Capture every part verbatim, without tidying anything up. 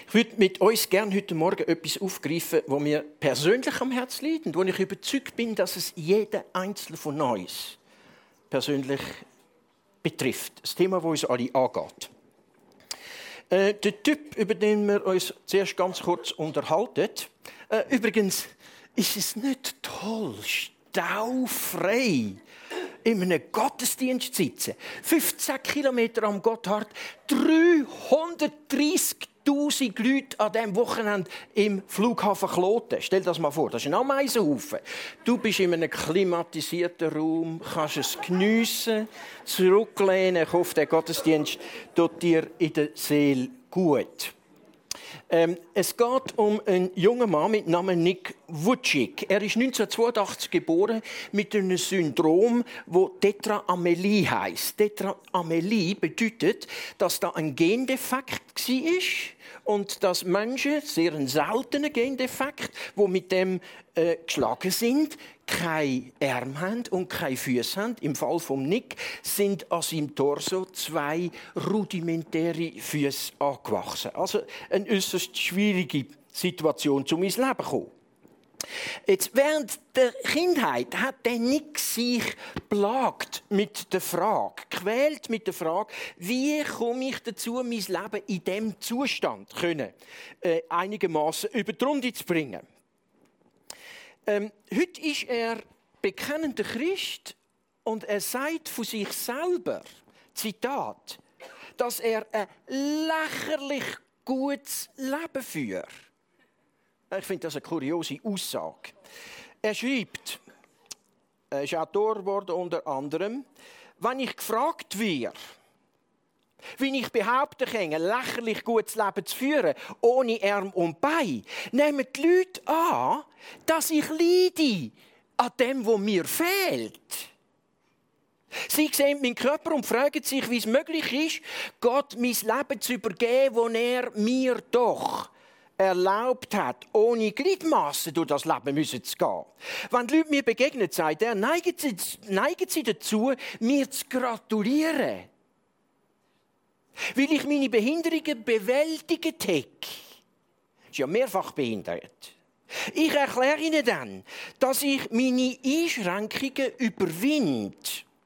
Ich würde mit uns gerne heute Morgen etwas aufgreifen, was mir persönlich am Herzen liegt und wo ich überzeugt bin, dass es jeden Einzelnen von uns persönlich betrifft. Das Thema, das uns alle angeht. Äh, der Typ, über den wir uns zuerst ganz kurz unterhalten. Äh, übrigens ist es nicht toll, staufrei in einem Gottesdienst zu sitzen. fünfzehn Kilometer am Gotthard, dreihundertdreissigtausend Leute an diesem Wochenende im Flughafen Kloten. Stell dir das mal vor, das ist ein Ameisenhaufen. Du bist in einem klimatisierten Raum, kannst es geniessen, zurücklehnen. Ich hoffe, der Gottesdienst tut dir in der Seele gut. Ähm, es geht um einen jungen Mann mit Namen Nick Vujicic. Er ist neunzehnhundertzweiundachtzig geboren mit einem Syndrom, das Tetraamelie heisst. Tetraamelie bedeutet, dass da ein Gendefekt war und dass Menschen, sehr ein seltener Gendefekt, die mit dem äh, geschlagen sind, keine Arme haben und keine Füße haben. Im Fall von Nick sind an seinem Torso zwei rudimentäre Füße angewachsen. Also eine äußerst schwierige Situation, um ins Leben zu kommen. Jetzt, während der Kindheit hat der Nick sich plagt mit der Frage, quält mit der Frage, wie komme ich dazu, mein Leben in diesem Zustand können, äh, einigermaßen über die Runde zu bringen. Ähm, heute ist er bekennender Christ und er sagt von sich selber, Zitat, dass er ein lächerlich gutes Leben führt. Ich finde das eine kuriose Aussage. Er schreibt, er ist Autor geworden unter anderem, wenn ich gefragt werde, wie ich behaupten kann, ein lächerlich gutes Leben zu führen, ohne Arm und Bein, nehmen die Leute an, dass ich leide an dem, was mir fehlt. Sie sehen meinen Körper und fragen sich, wie es möglich ist, Gott mein Leben zu übergeben, das er mir doch erlaubt hat, ohne Gliedmassen durch das Leben zu gehen. Wenn die Leute mir begegnen, sagt er, neigen sie, neigen sie dazu, mir zu gratulieren. Weil ich meine Behinderungen bewältigt habe. Ist ja mehrfach behindert. Ich erkläre ihnen dann, dass ich meine Einschränkungen überwinde.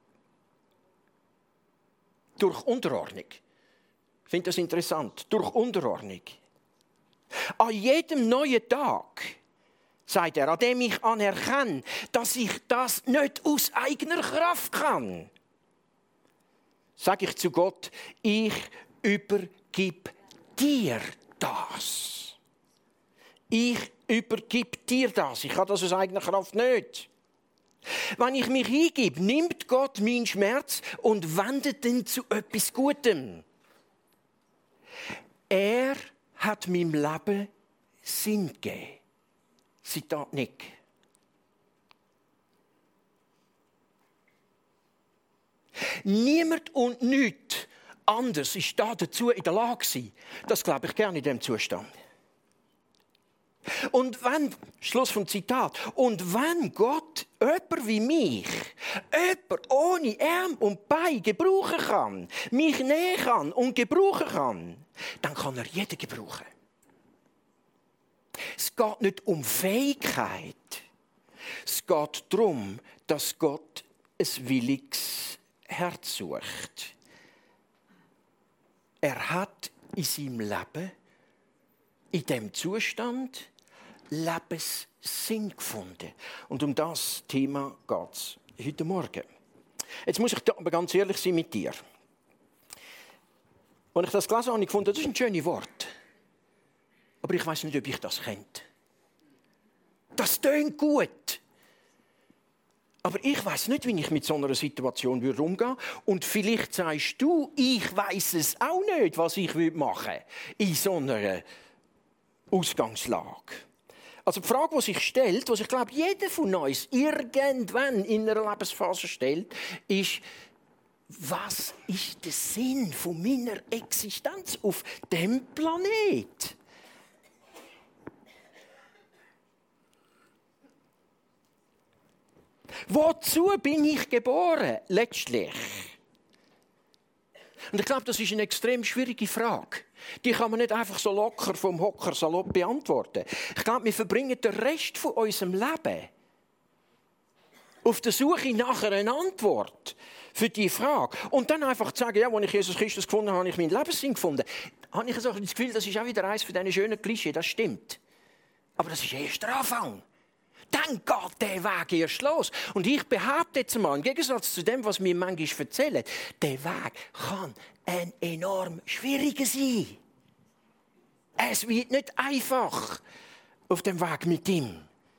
Durch Unterordnung. Ich finde das interessant. Durch Unterordnung. An jedem neuen Tag, sagt er, an dem ich anerkenne, dass ich das nicht aus eigener Kraft kann, sage ich zu Gott, ich übergib dir das. Ich übergib dir das. Ich kann das aus eigener Kraft nicht. Wenn ich mich hingebe, nimmt Gott meinen Schmerz und wendet ihn zu etwas Gutem. Er hat meinem Leben Sinn gegeben. Zitat Nick. Niemand und nichts anderes ist da dazu in der Lage gewesen. Das glaube ich gerne in diesem Zustand. Und wenn, Schluss vom Zitat, und wenn Gott jemand wie mich, jemand ohne Arm und Bein gebrauchen kann, mich nehmen kann und gebrauchen kann, dann kann er jeden gebrauchen. Es geht nicht um Fähigkeit. Es geht darum, dass Gott ein williges Herz sucht. Er hat in seinem Leben, in diesem Zustand, Lebenssinn gefunden. Und um das Thema geht es heute Morgen. Jetzt muss ich aber ganz ehrlich sein mit dir. Als ich das gelesen habe, habe ich gefunden, das ist ein schönes Wort. Aber ich weiß nicht, ob ich das kennt. Das tönt gut. Aber ich weiß nicht, wie ich mit so einer Situation umgehen würde. Und vielleicht sagst du, ich weiß es auch nicht, was ich machen würde in so einer Ausgangslage. Also die Frage, die sich stellt, die ich glaube, jeder von uns irgendwann in einer Lebensphase stellt, ist, was ist der Sinn von meiner Existenz auf diesem Planet? Wozu bin ich geboren, letztlich? Und ich glaube, das ist eine extrem schwierige Frage. Die kann man nicht einfach so locker vom Hocker salopp beantworten. Ich glaube, wir verbringen den Rest von unserem Leben auf der Suche nach einer Antwort für diese Frage. Und dann einfach zu sagen, ja, als ich Jesus Christus gefunden habe, habe ich meinen Lebenssinn gefunden. Habe ich so das Gefühl, das ist auch wieder eines von diesen schönen Klischees, das stimmt. Aber das ist erst der Anfang. Dann geht der Weg erst los. Und ich behaupte jetzt mal, im Gegensatz zu dem, was mir manchmal erzählen, der Weg kann ein enorm schwieriger sein. Es wird nicht einfach auf dem Weg mit ihm.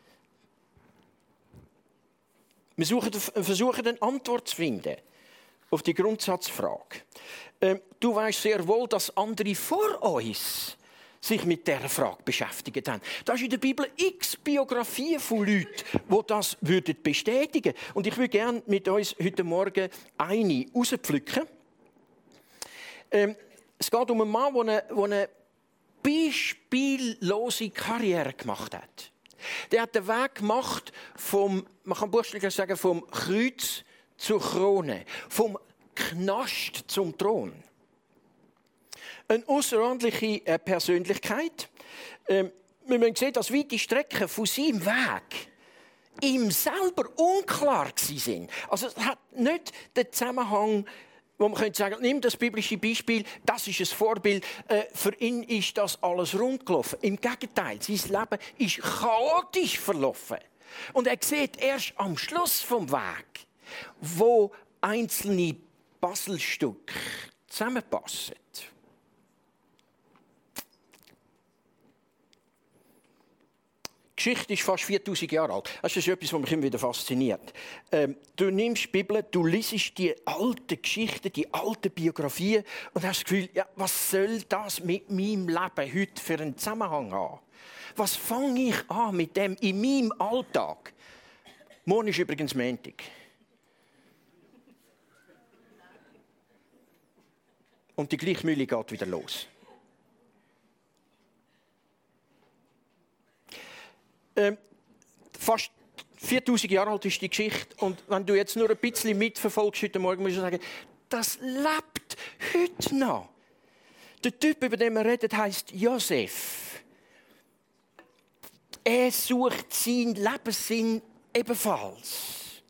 Wir suchen, versuchen eine Antwort zu finden auf die Grundsatzfrage. Ähm, du weißt sehr wohl, dass andere vor uns sich mit dieser Frage beschäftigt haben. Da ist in der Bibel x Biografien von Leuten, die das bestätigen würden. Und ich würde gerne mit uns heute Morgen eine rauspflücken. Ähm, es geht um einen Mann, der eine, der eine beispiellose Karriere gemacht hat. Der hat den Weg gemacht vom, man kann buchstäblich sagen, vom Kreuz zur Krone, vom Knast zum Thron. Eine außerordentliche Persönlichkeit. Ähm, wir müssen sehen, dass weite Strecken von seinem Weg ihm selber unklar waren. Also es hat nicht den Zusammenhang, wo man könnte sagen, nimm das biblische Beispiel, das ist ein Vorbild, äh, für ihn ist das alles rund gelaufen. Im Gegenteil, sein Leben ist chaotisch verlaufen. Und er sieht erst am Schluss vom Weg, wo einzelne Puzzlestücke zusammenpassen. Die Geschichte ist fast viertausend Jahre alt. Das ist etwas, was mich immer wieder fasziniert. Ähm, du nimmst die Bibel, du liest die alten Geschichten, die alten Biografien und hast das Gefühl, ja, was soll das mit meinem Leben heute für einen Zusammenhang haben? Was fange ich an mit dem in meinem Alltag? Morgen ist übrigens Montag. Und die Gleichmühle geht wieder los. Ähm, fast viertausend Jahre alt ist die Geschichte. Und wenn du jetzt nur ein bisschen mitverfolgst heute Morgen, musst du sagen, das lebt heute noch. Der Typ, über den wir reden, heisst Josef. Er sucht seinen Lebenssinn ebenfalls.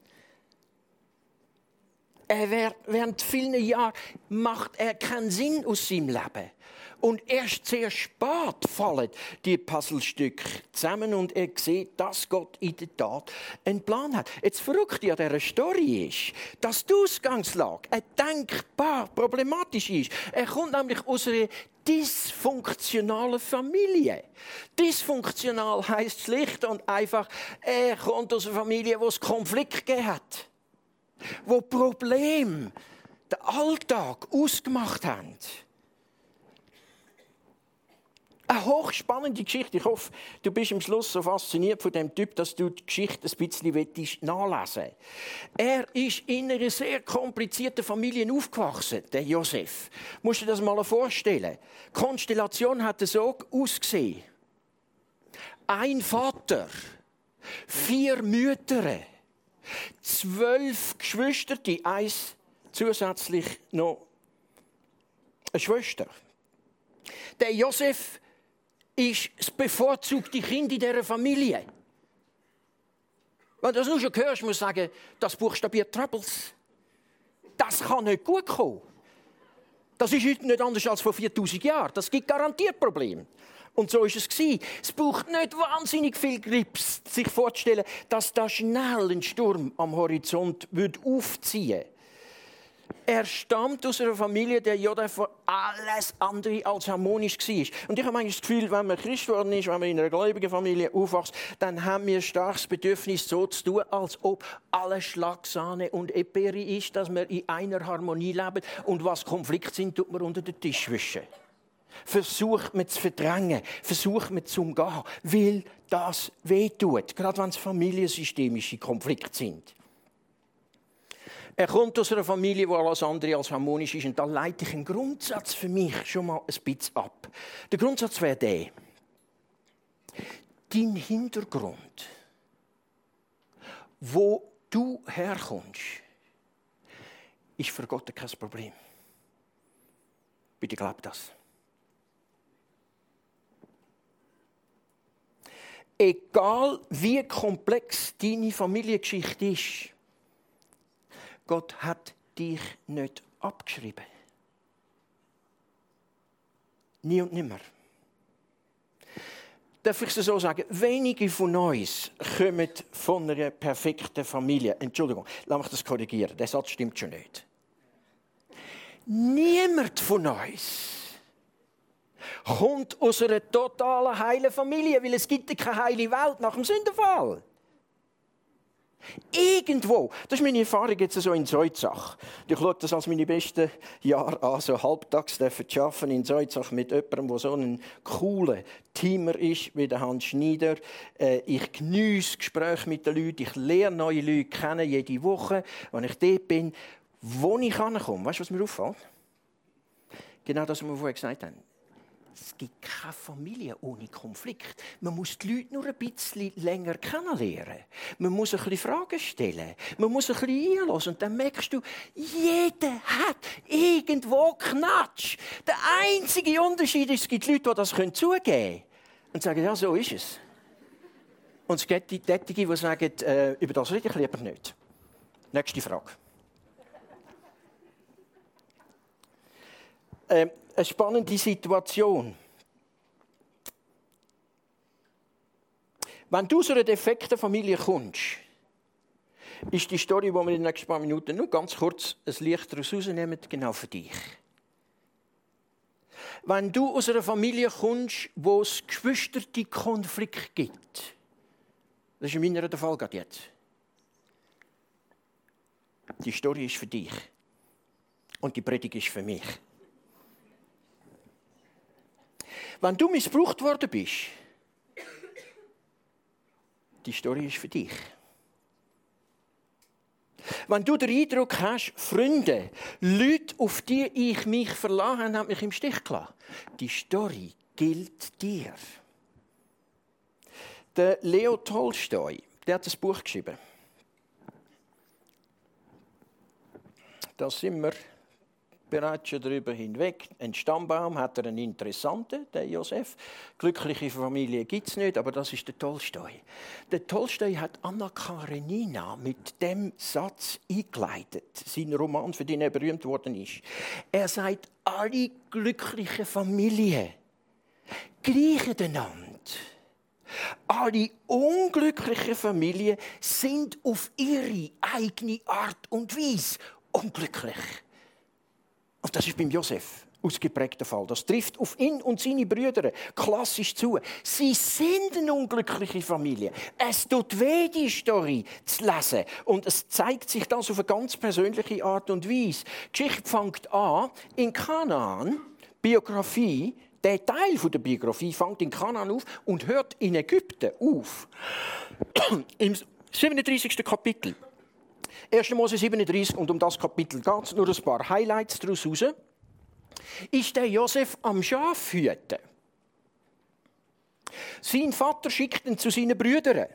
Er, während vielen Jahren macht er keinen Sinn aus seinem Leben. Und erst sehr spät fallen die Puzzlestücke zusammen und er sieht, dass Gott in der Tat einen Plan hat. Jetzt verrückt an dieser Story ist, dass die Ausgangslage eine denkbar problematisch ist. Er kommt nämlich aus einer dysfunktionalen Familie. Dysfunktional heisst schlicht und einfach, er kommt aus einer Familie, wo es Konflikt gegeben hat. Wo Probleme den Alltag ausgemacht haben. Eine hochspannende Geschichte. Ich hoffe, du bist am Schluss so fasziniert von dem Typ, dass du die Geschichte ein bisschen nachlesen willst. Er ist in einer sehr komplizierten Familie aufgewachsen, der Josef. Du musst dir das mal vorstellen. Die Konstellation hat so ausgesehen. Ein Vater, vier Mütter, zwölf Geschwister, eins zusätzlich noch eine Schwester. Der Josef ist das bevorzugte Kind in dieser Familie. Wenn du das nur schon hörst, musst du sagen, das buchstabiert Troubles. Das kann nicht gut kommen. Das ist heute nicht anders als vor viertausend Jahren. Das gibt garantiert Probleme. Und so war es. Es braucht nicht wahnsinnig viel Grips, sich vorzustellen, dass da schnell ein Sturm am Horizont aufziehen würde. Er stammt aus einer Familie, der Josef alles andere als harmonisch war. Und ich habe manchmal das Gefühl, wenn man Christ geworden ist, wenn man in einer gläubigen Familie aufwächst, dann haben wir ein starkes Bedürfnis, so zu tun, als ob alles Schlagsahne und Eperi ist, dass wir in einer Harmonie leben. Und was Konflikte sind, tut man unter den Tisch wischen. Versucht man zu verdrängen, versucht man zu umgehen, weil das wehtut, gerade wenn es familiensystemische Konflikte sind. Er kommt aus einer Familie, die alles andere als harmonisch ist. Und da leite ich einen Grundsatz für mich schon mal ein bisschen ab. Der Grundsatz wäre der: Dein Hintergrund, wo du herkommst, ist für Gott kein Problem. Bitte glaubt das. Egal wie komplex deine Familiengeschichte ist, Gott hat dich nicht abgeschrieben. Nie und nimmer. Darf ich es so sagen? Wenige von uns kommen von einer perfekten Familie. Entschuldigung, lass mich das korrigieren. Der Satz stimmt schon nicht. Niemand von uns kommt aus einer totalen heilen Familie, weil es gibt keine heile Welt nach dem Sündenfall. Irgendwo, das ist meine Erfahrung jetzt so in Seuzach. Ich schaue das als meine besten Jahre an, so halbtags zu arbeiten in Seuzach mit jemandem, der so ein cooler Teamer ist, wie der Hans Schneider. Ich geniesse Gespräche mit den Leuten, ich lerne neue Leute kennen, jede Woche, wenn ich dort bin, wo ich hinkomme. Weißt du, was mir auffällt? Genau das, was wir vorher gesagt haben. Es gibt keine Familie ohne Konflikt. Man muss die Leute nur ein bisschen länger kennenlernen. Man muss ein bisschen Fragen stellen. Man muss ein bisschen einhören. Und dann merkst du, jeder hat irgendwo Knatsch. Der einzige Unterschied ist, es gibt Leute, die das zugeben können. Und sagen, ja, so ist es. Und es gibt die, die sagen, äh, über das rede ich lieber nicht. Nächste Frage. Ähm, Eine spannende Situation. Wenn du aus einer defekten Familie kommst, ist die Story, die wir in den nächsten paar Minuten nur ganz kurz ein Licht daraus rausnehmen, genau für dich. Wenn du aus einer Familie kommst, wo es geschwisterte Konflikte gibt, das ist in meiner der Fall gerade jetzt. Die Story ist für dich. Und die Predigt ist für mich. Wenn du missbraucht worden bist, die Story ist für dich. Wenn du den Eindruck hast, Freunde, Leute, auf die ich mich verlassen habe, haben mich im Stich gelassen, die Story gilt dir. Der Leo Tolstoi, der hat ein Buch geschrieben. Da sind wir bereits schon darüber hinweg. Ein Stammbaum hat er einen interessanten, der Josef. Glückliche Familie gibt es nicht, aber das ist der Tolstoi. Der Tolstoi hat Anna Karenina mit dem Satz eingeleitet, sein Roman, für den er berühmt worden ist. Er sagt, alle glücklichen Familien gleichen einander. Alle unglücklichen Familien sind auf ihre eigene Art und Weise unglücklich. Und das ist beim Josef ausgeprägt der Fall. Das trifft auf ihn und seine Brüder klassisch zu. Sie sind eine unglückliche Familie. Es tut weh, die Story zu lesen. Und es zeigt sich das auf eine ganz persönliche Art und Weise. Die Geschichte fängt an in Kanaan, Biografie. Der Teil der Biografie fängt in Kanaan auf und hört in Ägypten auf. Im siebenunddreißigsten Kapitel. erster Mose siebenunddreißig, und um das Kapitel geht es, nur ein paar Highlights daraus raus. Ist der Josef am Schaf hüten. Sein Vater schickt ihn zu seinen Brüdern.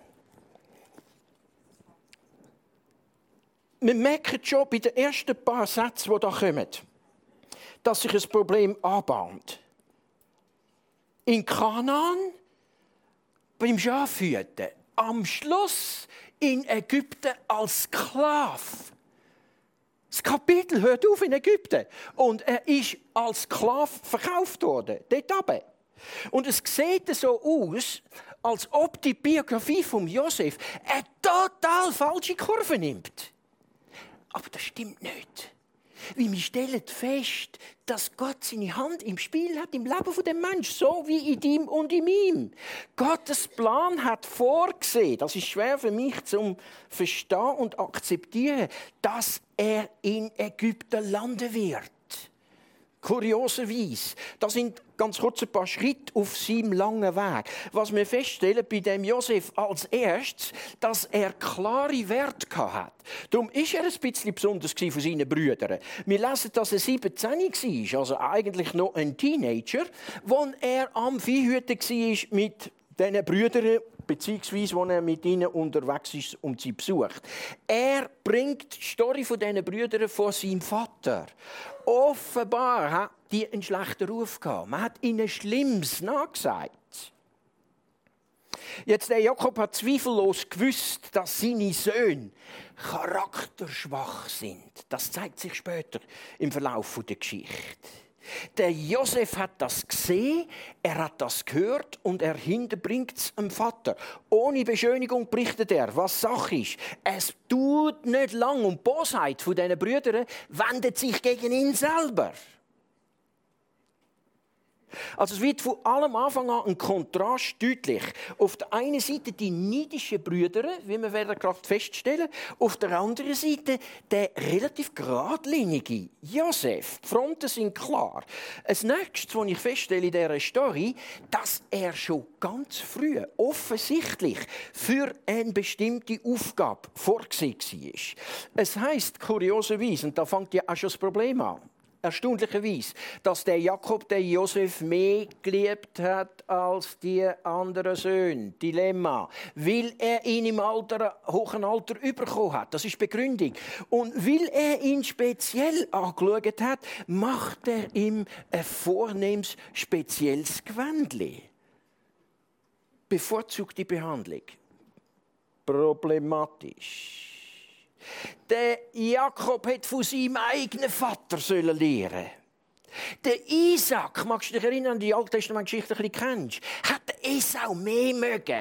Wir merken schon bei den ersten paar Sätzen, die da kommen, dass sich ein Problem anbahnt. In Kanaan, beim Schafhüten, am Schluss in Ägypten als Sklave. Das Kapitel hört auf in Ägypten. Und er ist als Sklave verkauft worden, dort runter. Und es sieht so aus, als ob die Biografie von Josef eine total falsche Kurve nimmt. Aber das stimmt nicht. Weil wir stellen fest, dass Gott seine Hand im Spiel hat im Leben von dem Menschen, so wie in ihm und in ihm. Gottes Plan hat vorgesehen, das ist schwer für mich zu verstehen und akzeptieren, dass er in Ägypten landen wird. Kurioserweise. Das sind ganz kurz ein paar Schritte auf seinem langen Weg. Was wir feststellen bei dem Josef als erstes, dass er klare Werte hatte. Darum war er ein bisschen besonders von seinen Brüdern. Wir lesen, dass er siebzehn war, also eigentlich noch ein Teenager, als er am Viehhüten war mit diesen Brüdern, beziehungsweise wo er mit ihnen unterwegs ist und sie besucht. Er bringt die Story von diesen Brüdern von seinem Vater. Offenbar hat die einen schlechten Ruf gehabt. Man hat ihnen Schlimmes nachgesagt. Jetzt, der Jakob hat zweifellos gewusst, dass seine Söhne charakterschwach sind. Das zeigt sich später im Verlauf der Geschichte. Der Josef hat das gesehen, er hat das gehört und er hinterbringt es dem Vater. Ohne Beschönigung berichtet er, was Sache ist. Es tut nicht lang und die Bosheit von diesen Brüdern wendet sich gegen ihn selber. Also es wird von allem Anfang an ein Kontrast deutlich. Auf der einen Seite die neidischen Brüder, wie wir werden gerade feststellen, auf der anderen Seite der relativ geradlinige Josef. Die Fronten sind klar. Das Nächste, was ich feststelle in dieser Story, dass er schon ganz früh offensichtlich für eine bestimmte Aufgabe vorgesehen war. Es heisst kurioserweise, und da fängt ja auch schon das Problem an, erstaunlicherweise, dass der Jakob den Josef mehr geliebt hat als die anderen Söhne. Dilemma. Weil er ihn im Alter, hohen Alter bekommen hat. Das ist die Begründung. Und weil er ihn speziell angeschaut hat, macht er ihm ein vornehmes, spezielles Gewändli. Bevorzugte Behandlung. Problematisch. Der Jakob hat von seinem eigenen Vater lernen. Der Isaac, magst du dich erinnern an die Alttestament-Geschichte, die du kennst, hat Esau mehr mögen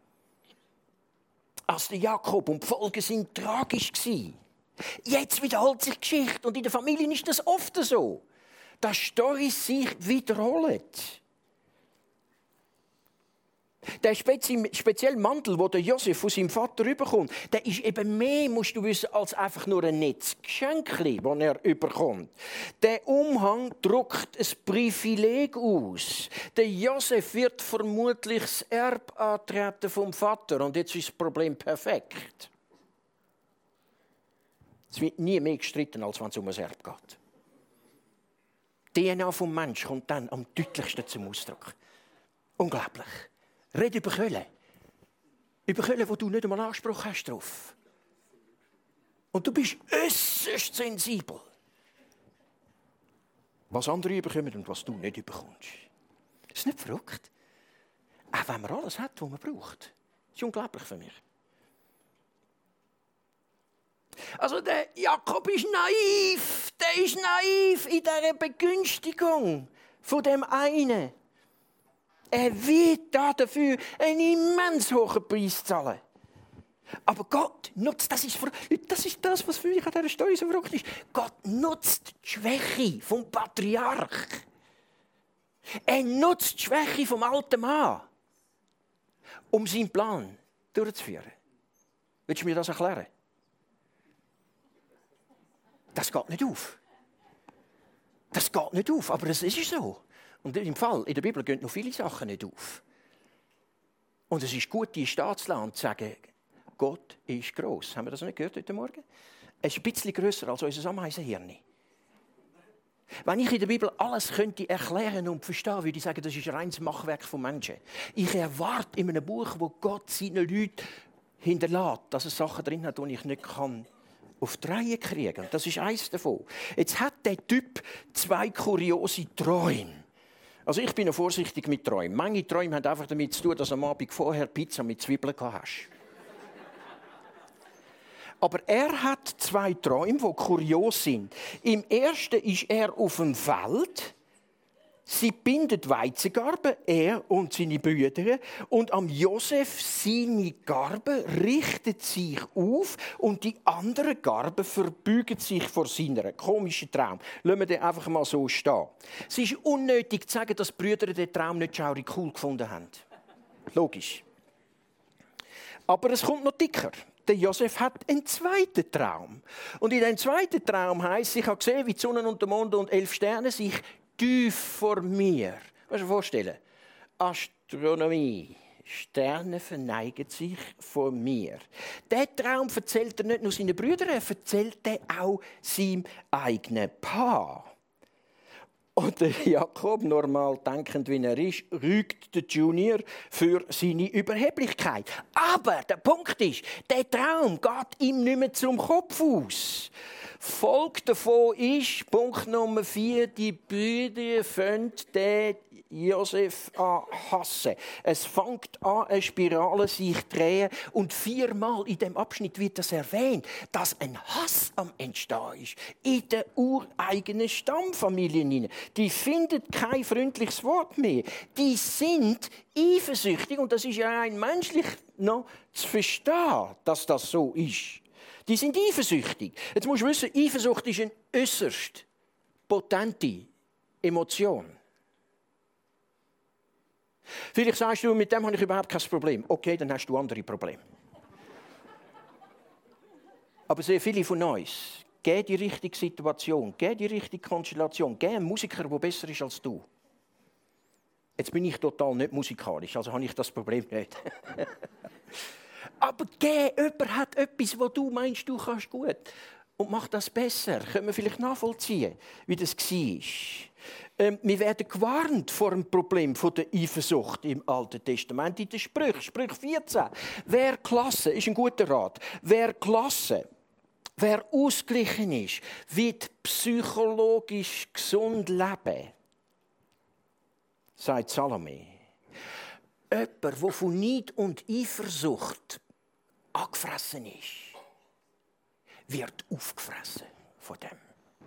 als der Jakob. Und die Folgen waren tragisch. Jetzt wiederholt sich die Geschichte. Und in der Familie ist das oft so, dass Storys sich wiederholen. Der spezielle Mantel, den der Josef von seinem Vater bekommt, der ist eben mehr, musst du wissen, als einfach nur ein nettes Geschenk, das er bekommt. Der Umhang drückt ein Privileg aus. Der Josef wird vermutlich das Erbe antreten vom Vater. Und jetzt ist das Problem perfekt. Es wird nie mehr gestritten, als wenn es um ein Erbe geht. Die D N A vom Menschen kommt dann am deutlichsten zum Ausdruck. Unglaublich. Red über Köln. Über Köln, wo du nicht einmal Anspruch hast drauf. Und du bist äußerst sensibel. Was andere bekommen und was du nicht bekommst. Das ist nicht verrückt. Auch wenn man alles hat, was man braucht. Das ist unglaublich für mich. Also der Jakob ist naiv. Der ist naiv in dieser Begünstigung von dem einen. Er wird dafür einen immens hohen Preis zahlen. Aber Gott nutzt, das ist, das ist das, was für mich an dieser Story so verrückt ist. Gott nutzt die Schwäche vom Patriarch. Er nutzt die Schwäche vom alten Mann, um seinen Plan durchzuführen. Willst du mir das erklären? Das geht nicht auf. Das geht nicht auf, aber es ist so. Und im Fall, in der Bibel gehen noch viele Sachen nicht auf. Und es ist gut, die Staatsland zu sagen, Gott ist gross. Haben wir das nicht gehört heute Morgen? Er ist ein bisschen grösser als unser Ameisenhirn. Wenn ich in der Bibel alles könnte erklären und verstehen, würde ich sagen, das ist ein reines Machwerk von Menschen. Ich erwarte in einem Buch, wo Gott seinen Leuten hinterlässt, dass es Sachen drin hat, die ich nicht kann auf die Reihe kriegen. Das ist eins davon. Jetzt hat der Typ zwei kuriose Träume. Also ich bin noch vorsichtig mit Träumen. Manche Träume haben einfach damit zu tun, dass du am Abend vorher Pizza mit Zwiebeln hast. Aber er hat zwei Träume, die kurios sind. Im ersten ist er auf dem Feld. Sie bindet Weizengarben, er und seine Brüder. Und am Josef, seine Garben, richtet sich auf und die anderen Garben verbeugen sich vor seiner. Komischer Traum. Lassen wir den einfach mal so stehen. Es ist unnötig zu sagen, dass die Brüder den Traum nicht schaurig cool gefunden haben. Logisch. Aber es kommt noch dicker. Der Josef hat einen zweiten Traum. Und in dem zweiten Traum heisst, ich habe gesehen, wie die Sonne und der Mond und elf Sterne sich tief vor mir. Kannst du dir vorstellen? Astronomie. Sterne verneigen sich vor mir. Der Traum erzählt er nicht nur seinen Brüdern, er erzählt er auch seinem eigenen Paar. Und der Jakob, normal denkend wie er ist, rügt den Junior für seine Überheblichkeit. Aber der Punkt ist, der Traum geht ihm nicht mehr zum Kopf aus. Folge davon ist, Punkt Nummer vier, die Brüder fangen den Josef an hassen. Es fängt an, eine Spirale sich zu drehen. Und viermal in dem Abschnitt wird das erwähnt, dass ein Hass am Entstehen ist. In der ureigenen Stammfamilien. Die finden kein freundliches Wort mehr. Die sind eifersüchtig. Und das ist ja rein menschlich noch zu verstehen, dass das so ist. Die sind eifersüchtig. Jetzt musst du wissen, Eifersucht ist eine äußerst potente Emotion. Vielleicht sagst du, mit dem habe ich überhaupt kein Problem. Okay, dann hast du andere Probleme. Aber sehr viele von uns geben die richtige Situation, geben die richtige Konstellation, geben einen Musiker, der besser ist als du. Jetzt bin ich total nicht musikalisch, also habe ich das Problem nicht. Aber geh, jemand hat etwas, wo du meinst, du kannst gut. Und mach das besser. Können wir vielleicht nachvollziehen, wie das war. Ähm, wir werden gewarnt vor dem Problem der Eifersucht im Alten Testament. In den Sprüchen, Sprüche vierzehn. Wer Klasse, ist ein guter Rat, wer Klasse, wer ausgeglichen ist, wird psychologisch gesund leben, sagt Salome. Jemand, der von Neid und Eifersucht angefressen ist, wird aufgefressen von dem.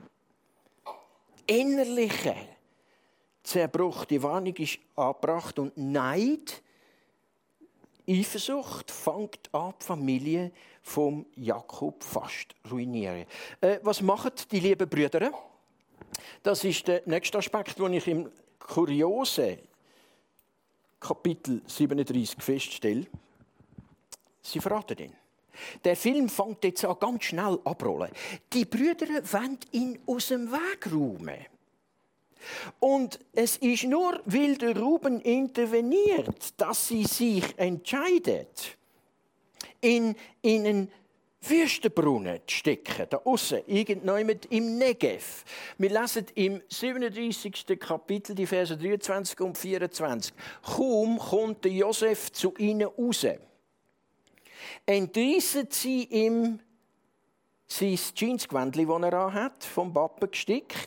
Innerlicher Zerbruch, die Warnung ist angebracht und Neid, Eifersucht fängt an, die Familie vom Jakob fast ruinieren. Äh, was machen die lieben Brüder? Das ist der nächste Aspekt, den ich im Kuriosen Kapitel siebenunddreißig feststelle. Sie verraten ihn. Der Film fängt jetzt an ganz schnell abrollen. Die Brüder wollen ihn aus dem Weg räumen. Und es ist nur, weil der Ruben interveniert, dass sie sich entscheidet, in, in einen Wüstenbrunnen zu stecken, da aussen, irgendjemand im Negev. Wir lesen im siebenunddreißigsten Kapitel die Verse dreiundzwanzig und vierundzwanzig. Kaum kommt der Josef zu ihnen raus. Entreissen sie ihm sein Jeansgewändchen, das er anhat, vom Pappen gestickt.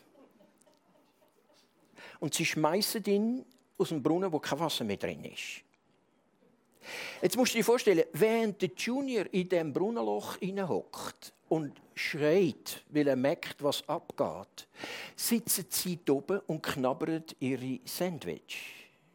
Und sie schmeißen ihn aus dem Brunnen, wo kein Wasser mehr drin ist. Jetzt musst du dir vorstellen, während der Junior in diesem Brunnenloch hineinhockt und schreit, weil er merkt, was abgeht, sitzen sie oben und knabbern ihre Sandwich.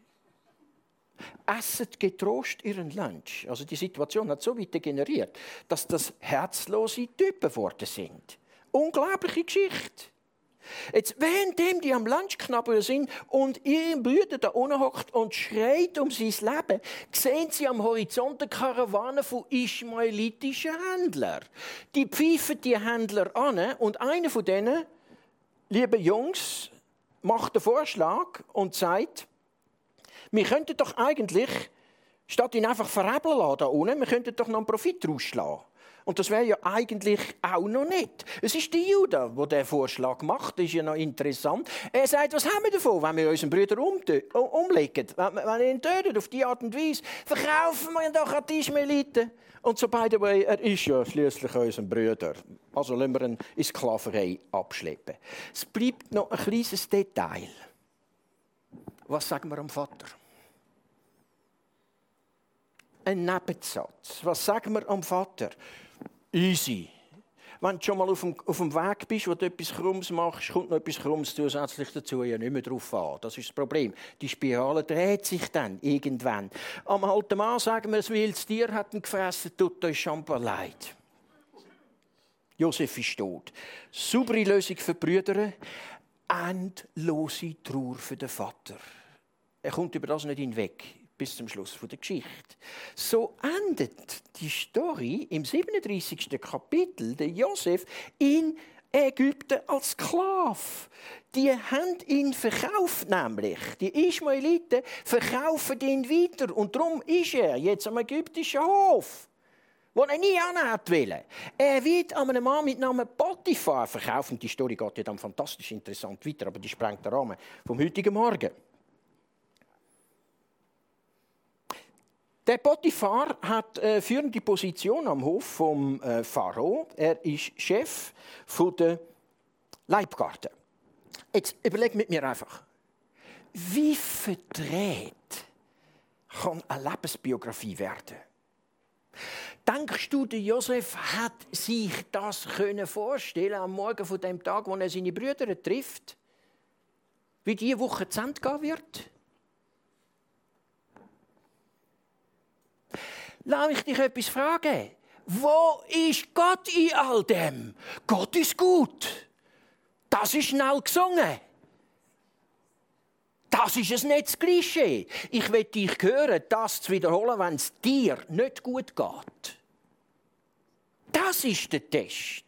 Essen getrost ihren Lunch. Also die Situation hat so weit degeneriert, dass das herzlose Typen geworden sind. Unglaubliche Geschichte. Jetzt, währenddem die am Lunch knabbern sind und ihr Bruder da unten hockt und schreit um sein Leben, sehen sie am Horizont eine Karawane von ismaelitischen Händlern. Die pfeifen die Händler an und einer von denen, liebe Jungs, macht den Vorschlag und sagt, wir könnten doch eigentlich, statt ihn einfach veräppeln lassen da unten, wir könnten doch noch einen Profit rausschlagen. Und das wäre ja eigentlich auch noch nicht. Es ist der Judah, der diesen Vorschlag macht. Das ist ja noch interessant. Er sagt, was haben wir davon, wenn wir unseren Brüder umlegen? Wenn wir ihn töten, auf diese Art und Weise, verkaufen wir ihn doch an die Ismaeliten. Und so, by the way, er ist ja schliesslich unser Bruder. Also lassen wir ihn in Sklaverei abschleppen. Es bleibt noch ein kleines Detail. Was sagen wir am Vater? Ein Nebensatz. Was sagen wir am Vater? Easy. Wenn du schon mal auf dem, auf dem Weg bist, wo du etwas Krummes machst, kommt noch etwas Krummes zusätzlich dazu ja nicht mehr drauf an. Das ist das Problem. Die Spirale dreht sich dann irgendwann. Am alten Mann sagen wir, ein wildes Tier hat ihn gefressen, tut euch Champa leid. Josef ist tot. Saubere Lösung für die Brüder, endlose Trauer für den Vater. Er kommt über das nicht hinweg. Bis zum Schluss der Geschichte. So endet die Story im siebenunddreißigsten Kapitel, der Josef in Ägypten als Sklave. Die haben ihn verkauft, nämlich. Die Ismaeliten verkaufen ihn weiter. Und darum ist er jetzt am ägyptischen Hof. den er nie annehmen wollte. Er wird an einem Mann mit Namen Potiphar verkauft. Und die Story geht ja dann fantastisch interessant weiter, aber die sprengt den Rahmen vom heutigen Morgen. Der Potiphar hat eine führende Position am Hof vom äh, Pharao. Er ist Chef der Leibgarde. Jetzt überleg mit mir einfach, wie verdreht kann eine Lebensbiografie werden? Denkst du, der Josef hat sich das können vorstellen am Morgen von dem Tag, wo er seine Brüder trifft, wie diese Woche zu Ende gehen wird? Lass mich dich etwas fragen. Wo ist Gott in all dem? Gott ist gut. Das ist schnell gesungen. Das ist ein nettes Klischee. Ich will dich hören, das zu wiederholen, wenn es dir nicht gut geht. Das ist der Test.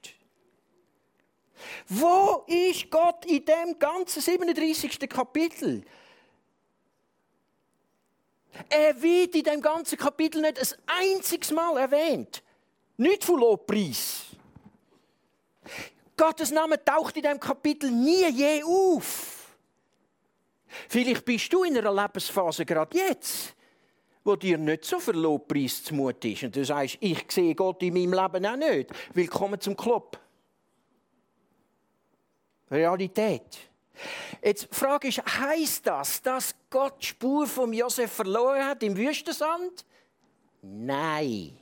Wo ist Gott in dem ganzen siebenunddreißigsten Kapitel? Er wird in dem ganzen Kapitel nicht ein einziges Mal erwähnt. Nicht von Lobpreis. Gottes Name taucht in diesem Kapitel nie je auf. Vielleicht bist du in einer Lebensphase gerade jetzt, wo dir nicht so viel Lobpreis zumut ist. Und du sagst, ich sehe Gott in meinem Leben auch nicht. Willkommen zum Club. Realität. Jetzt die Frage ist, heisst das, dass Gott die Spur von Josef verloren hat im Wüstensand? Nein.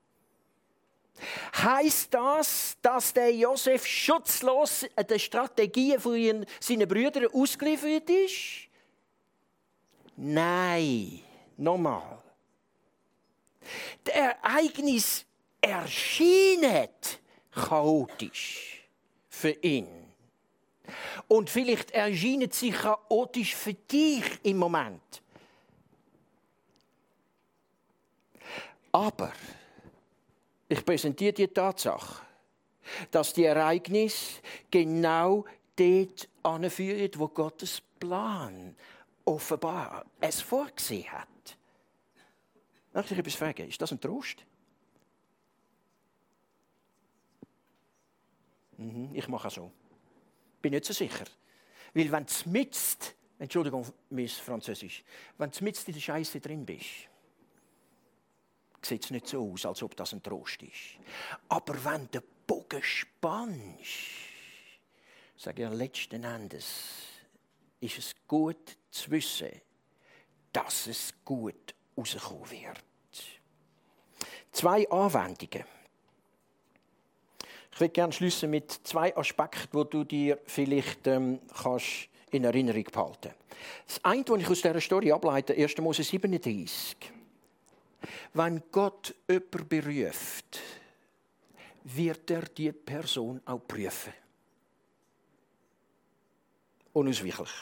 Heisst das, dass der Josef schutzlos den Strategien von ihren, seinen Brüdern ausgeliefert ist? Nein. Nochmal. Das Ereignis erscheint chaotisch für ihn. Und vielleicht erscheint sie chaotisch für dich im Moment. Aber ich präsentiere die Tatsache, dass die Ereignisse genau dort anführen, wo Gottes Plan offenbar es vorgesehen hat. Darf ich etwas fragen? Ist das ein Trost? Mhm, ich mache es so. Bin nicht so sicher. Weil wenn du mitst, Entschuldigung, Miss Französisch, wenn du mitst in der Scheiße drin bist, sieht es nicht so aus, als ob das ein Trost ist. Aber wenn du den Bogen spannst, sage ich letzten Endes, ist es gut zu wissen, dass es gut rauskommen wird. Zwei Anwendungen. Ich würde gerne schließen mit zwei Aspekten, die du dir vielleicht ähm, kannst in Erinnerung behalten kannst. Das eine, was ich aus dieser Story ableite, erster Mose siebenunddreißig. Wenn Gott jemanden beruft, wird er die Person auch prüfen. Unausweichlich.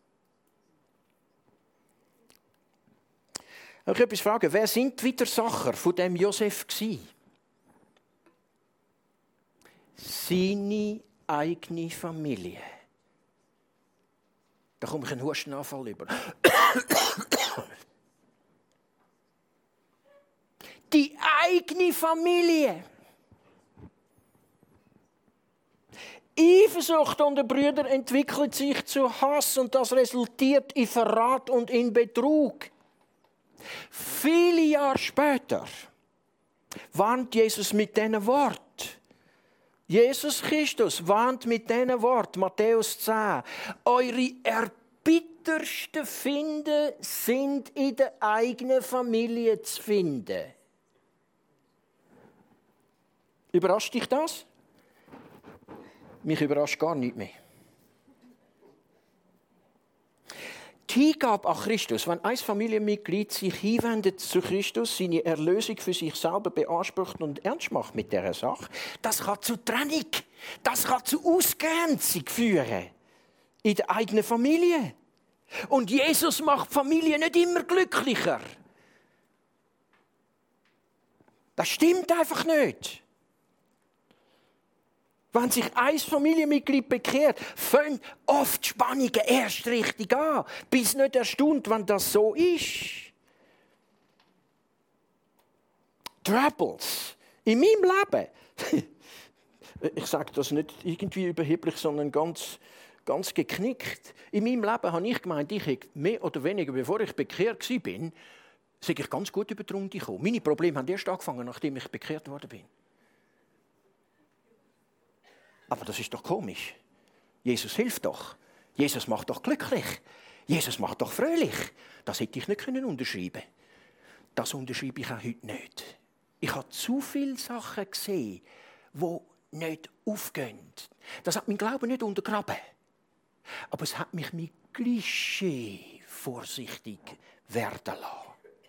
Ich möchte etwas fragen. Wer sind die Widersacher von dem Josef gewesen? Seine eigene Familie. Da komme ich einen Hustenanfall über. Die eigene Familie. Eifersucht unter Brüdern entwickelt sich zu Hass und das resultiert in Verrat und in Betrug. Viele Jahre später warnt Jesus mit diesen Worten. Jesus Christus warnt mit diesen Worten, Matthäus zehn, eure erbittersten Finden sind in der eigenen Familie zu finden. Überrascht dich das? Mich überrascht gar nicht mehr. Die Hingabe an Christus, wenn ein Familienmitglied sich hinwendet zu Christus, seine Erlösung für sich selber beansprucht und ernst macht mit dieser Sache, das kann zu Trennung, das kann zu Ausgrenzung führen in der eigenen Familie. Und Jesus macht die Familie nicht immer glücklicher. Das stimmt einfach nicht. Wenn sich ein Familienmitglied bekehrt, fangen oft die Spannungen erst richtig an. Bis nicht erstaunt, wenn das so ist. Troubles In meinem Leben, ich sage das nicht irgendwie überheblich, sondern ganz, ganz geknickt. In meinem Leben habe ich gemeint, ich hätte mehr oder weniger, bevor ich bekehrt war, sei ich ganz gut über die Runde gekommen. Meine Probleme haben erst angefangen, nachdem ich bekehrt worden bin. Aber das ist doch komisch. Jesus hilft doch. Jesus macht doch glücklich. Jesus macht doch fröhlich. Das hätte ich nicht unterschreiben können. Das unterschreibe ich auch heute nicht. Ich habe zu viele Sachen gesehen, die nicht aufgehen. Das hat mein Glauben nicht untergraben. Aber es hat mich mit Klischee vorsichtig werden lassen.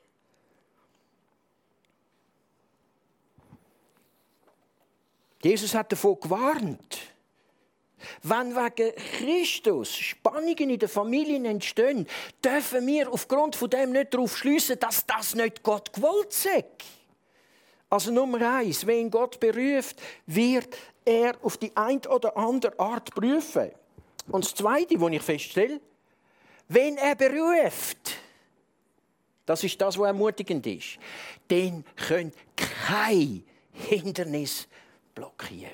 Jesus hat davon gewarnt. Wenn wegen Christus Spannungen in den Familien entstehen, dürfen wir aufgrund von dem nicht darauf schliessen, dass das nicht Gott gewollt sei. Also Nummer eins, wenn Gott beruft, wird er auf die eine oder andere Art prüfen. Und das Zweite, was ich feststelle, wenn er beruft, das ist das, was ermutigend ist, dann können kein Hindernis blockieren.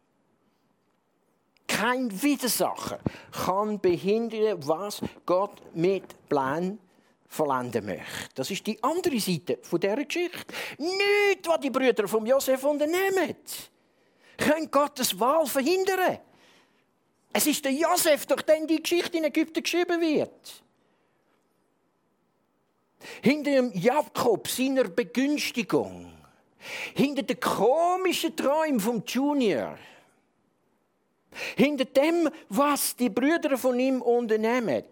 Kein Widersacher kann behindern, was Gott mit Plan vollenden möchte. Das ist die andere Seite dieser Geschichte. Nichts, was die Brüder von Josef unternehmen, können Gottes Wahl verhindern. Es ist der Josef, durch den die Geschichte in Ägypten geschrieben wird. Hinter dem Jakob, seiner Begünstigung, hinter den komischen Träumen vom Junior, hinter dem, was die Brüder von ihm unternehmen,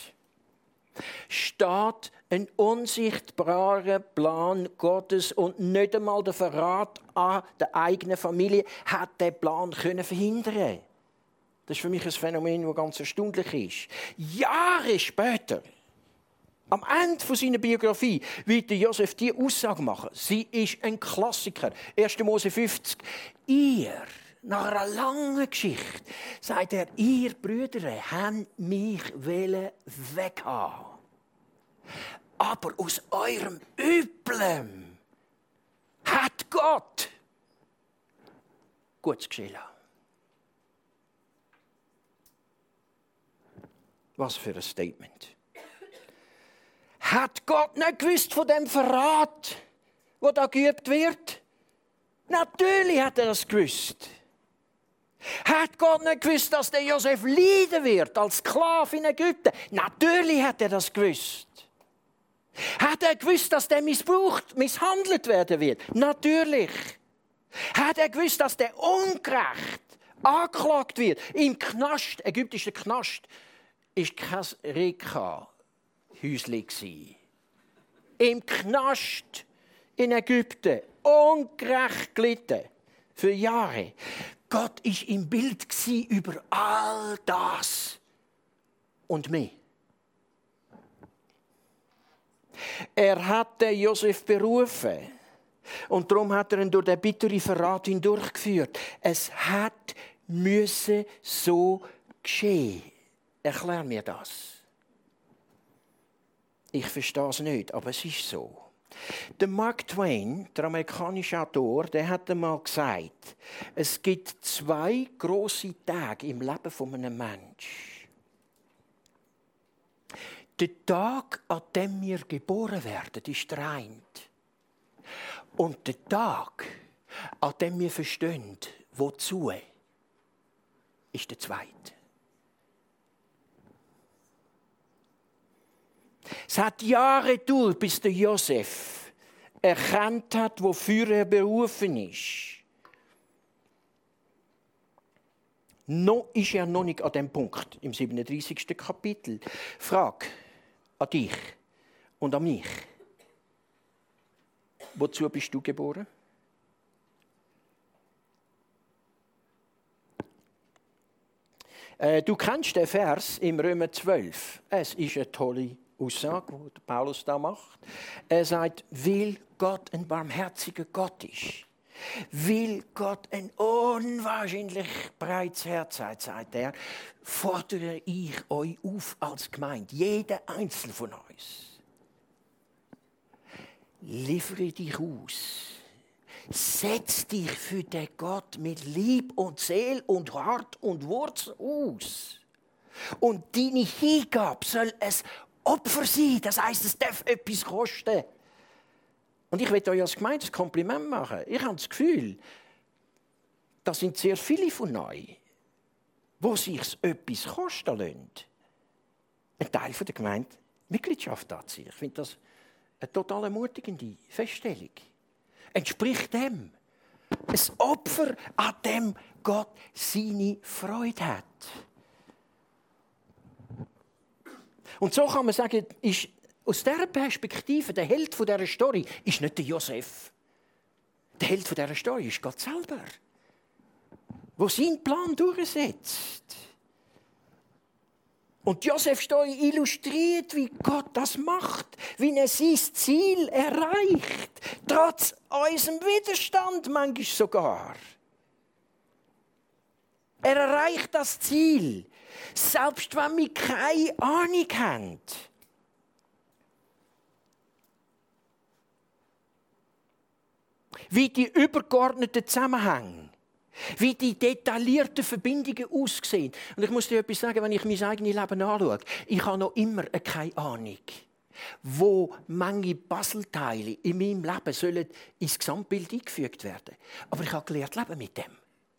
steht ein unsichtbarer Plan Gottes und nicht einmal der Verrat an der eigenen Familie hat den Plan verhindern können. Das ist für mich ein Phänomen, das ganz erstaunlich ist. Jahre später, am Ende seiner Biografie, wird Josef die Aussage machen. Sie ist ein Klassiker. erster Mose fünfzig. Ihr, nach einer langen Geschichte, sagt er, ihr Brüder habt mich weghaben. Aber aus eurem Üblem hat Gott Gutes geschehen. Was für ein Statement. Hat Gott nicht gewusst von dem Verrat, der da geübt wird? Natürlich hat er das gewusst. Hat Gott nicht gewusst, dass der Josef leiden wird als Sklave in Ägypten? Natürlich hat er das gewusst. Hat er gewusst, dass der missbraucht, misshandelt werden wird? Natürlich. Hat er gewusst, dass der ungerecht angeklagt wird? Im Knast, ägyptischer Knast, ist kein Reka-Häuschen. Im Knast in Ägypten, ungerecht gelitten, für Jahre. Gott war im Bild über all das und mehr. Er hat den Josef berufen und darum hat er ihn durch den bitteren Verrat hindurchgeführt. Es hat müsse so geschehen. Erklär mir das. Ich verstehe es nicht, aber es ist so. Der Mark Twain, der amerikanische Autor, der hat einmal gesagt, es gibt zwei grosse Tage im Leben von einem Menschen. Der Tag, an dem wir geboren werden, ist der eine. Und der Tag, an dem wir verstehen, wozu, ist der zweite. Es hat Jahre gedauert, bis der Josef erkannt hat, wofür er berufen ist. Noch ist er noch nicht an dem Punkt, im siebenunddreißigsten Kapitel. Frage an dich und an mich. Wozu bist du geboren? Äh, du kennst den Vers im Römer zwölf. Es ist eine tolle Aussage, die Paulus da macht. Er sagt, weil Gott ein barmherziger Gott ist, weil Gott ein unwahrscheinlich breites Herz hat, sagt er, fordere ich euch auf als Gemeinde, jeder Einzelne von uns. Liefere dich aus. setz dich für den Gott mit Lieb und Seel und Hart und Wurzel aus. Und deine Hingabe soll ein Opfer sein. Das heisst, es darf etwas kosten. Und ich will euch als Gemeinde ein Kompliment machen. Ich habe das Gefühl, da sind sehr viele von euch, wo sich etwas kosten lassen. Ein Teil der Gemeinde Mitgliedschaft dazu. Ich finde das eine total ermutigende Feststellung. Entspricht dem. Ein Opfer, an dem Gott seine Freude hat. Und so kann man sagen, ist aus dieser Perspektive, der Held dieser Story ist nicht der Josef. Der Held dieser Story ist Gott selber, der seinen Plan durchsetzt. Und Josefs Story illustriert, wie Gott das macht, wie er sein Ziel erreicht, trotz unserem Widerstand manchmal sogar. Er erreicht das Ziel, selbst wenn wir keine Ahnung haben. Wie die übergeordneten Zusammenhänge, wie die detaillierten Verbindungen aussehen. Und ich muss dir etwas sagen, wenn ich mein eigenes Leben anschaue. Ich habe noch immer keine Ahnung, wo manche Puzzleteile in meinem Leben sollen ins Gesamtbild eingefügt werden. Aber ich habe gelernt, leben mit dem.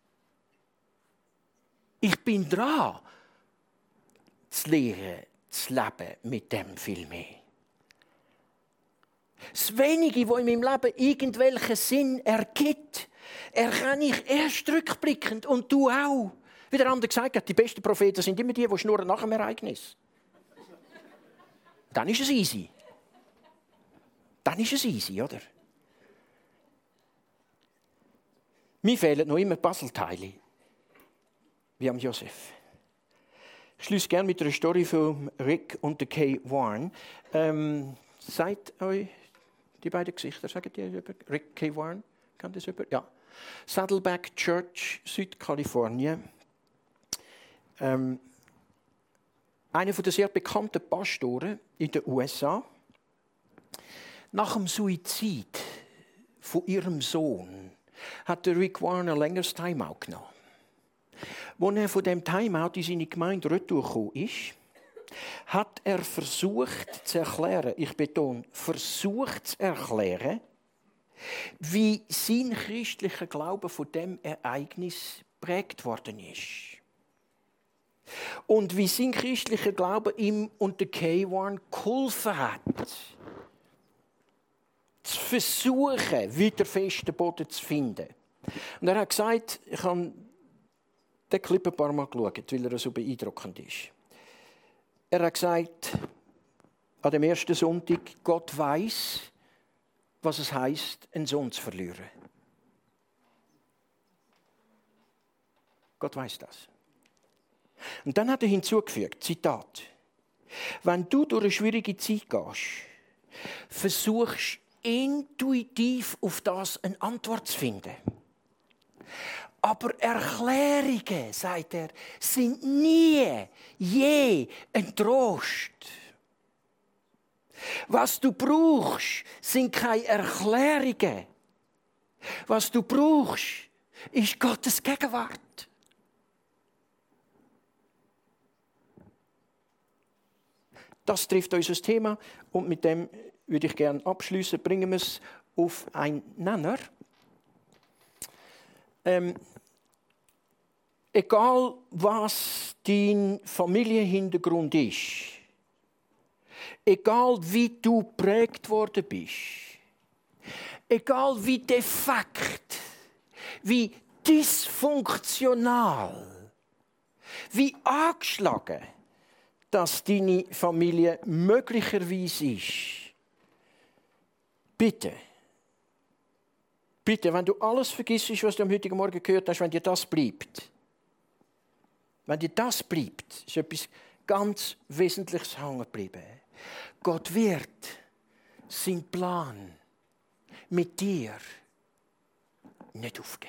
Ich bin dran, zu lernen, zu leben mit dem viel mehr. Das Wenige, das in meinem Leben irgendwelchen Sinn ergibt, erkenne ich erst rückblickend und du auch. Wie der andere gesagt hat, die besten Propheten sind immer die, die schnurren nach dem Ereignis. Dann ist es easy. Dann ist es easy, oder? Mir fehlen noch immer Puzzleteile. Wie am Josef. Ich schließe gerne mit einer Story von Rick und der Kay Warren. Ähm, seid euch die beiden Gesichter, sagen die über Rick Kay Warren? Kann das über? Ja. Saddleback Church, Südkalifornien. Ähm, einer der sehr bekannten Pastoren in den U S A. Nach dem Suizid von ihrem Sohn hat der Rick Warren ein längeres Timeout genommen. Als er von dem Timeout in seine Gemeinde retourgekommen ist, hat er versucht zu erklären, ich betone, versucht zu erklären, wie sein christlicher Glaube von dem Ereignis geprägt worden ist. Und wie sein christlicher Glaube ihm und der Kay Warren geholfen hat, zu versuchen, wieder festen Boden zu finden. Und er hat gesagt, ich habe den Clip ein paar Mal geschaut, weil er so beeindruckend ist. Er hat gesagt, an dem ersten Sonntag, Gott weiss, was es heisst, einen Sohn zu verlieren. Gott weiss das. Und dann hat er hinzugefügt, Zitat, wenn du durch eine schwierige Zeit gehst, versuchst intuitiv auf das eine Antwort zu finden. Aber Erklärungen, sagt er, sind nie, je ein Trost. Was du brauchst, sind keine Erklärungen. Was du brauchst, ist Gottes Gegenwart. Das trifft unser Thema und mit dem würde ich gerne abschließen. Bringen wir es auf einen Nenner. Ähm, egal, was dein Familienhintergrund ist, egal, wie du geprägt worden bist, egal, wie defekt, wie dysfunktional, wie angeschlagen, dass deine Familie möglicherweise ist, bitte, bitte, wenn du alles vergisst, was du am heutigen Morgen gehört hast, wenn dir das bleibt, wenn dir das bleibt, ist etwas ganz Wesentliches hängen geblieben. Gott wird seinen Plan mit dir nicht aufgeben.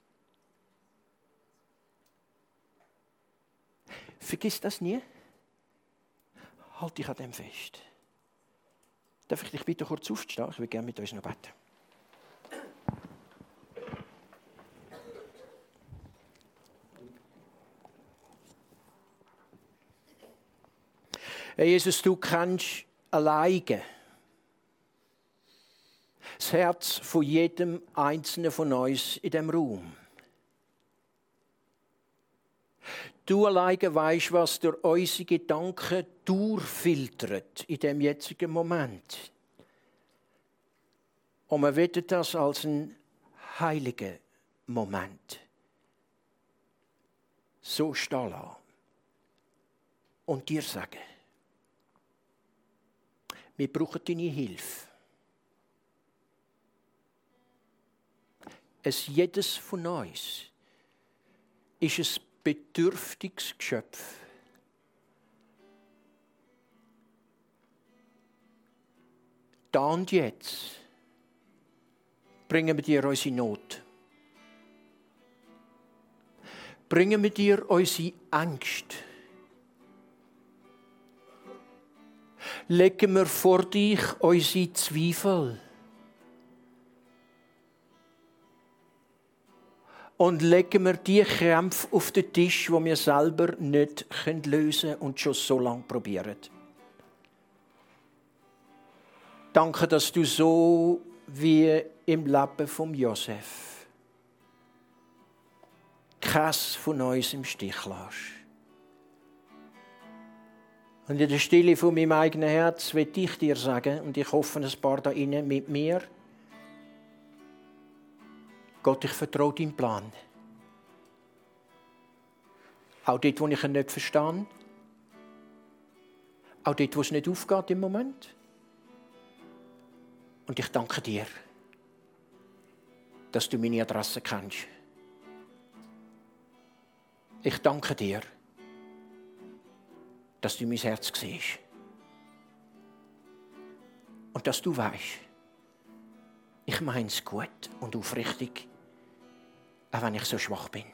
Vergiss das nie. Halt dich an dem fest. Darf ich dich bitte kurz aufstehen? Ich will gerne mit uns noch beten. Herr Jesus, du kennst alleine das Herz von jedem Einzelnen von uns in diesem Raum. Du alleine weisst, was durch unsere Gedanken durchfiltert in dem jetzigen Moment. Und wir wollen das als einen heiligen Moment so stehen lassen und dir sagen, wir brauchen deine Hilfe. Es jedes von uns ist ein bedürftiges Geschöpf. Da und jetzt bringen wir dir unsere Not. Bringen wir dir unsere Angst. Legen wir vor dich unsere Zweifel. Und legen wir die Kämpfe auf den Tisch, die wir selber nicht lösen können und schon so lange probieren. Danke, dass du so wie im Leben von Josef keins von uns im Stich lässt. Und in der Stille von meinem eigenen Herz will ich dir sagen, und ich hoffe, ein paar da innen mit mir, Gott, ich vertraue deinem Plan. Auch dort, wo ich ihn nicht verstehe. Auch dort, wo es nicht aufgeht im Moment. Und ich danke dir, dass du meine Adresse kennst. Ich danke dir, dass du mein Herz siehst. Und dass du weißt, ich meine es gut und aufrichtig, auch wenn ich so schwach bin.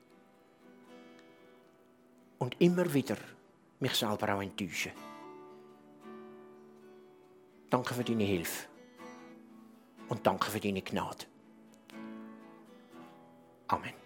Und immer wieder mich selber auch enttäusche. Danke für deine Hilfe. Und danke für deine Gnade. Amen.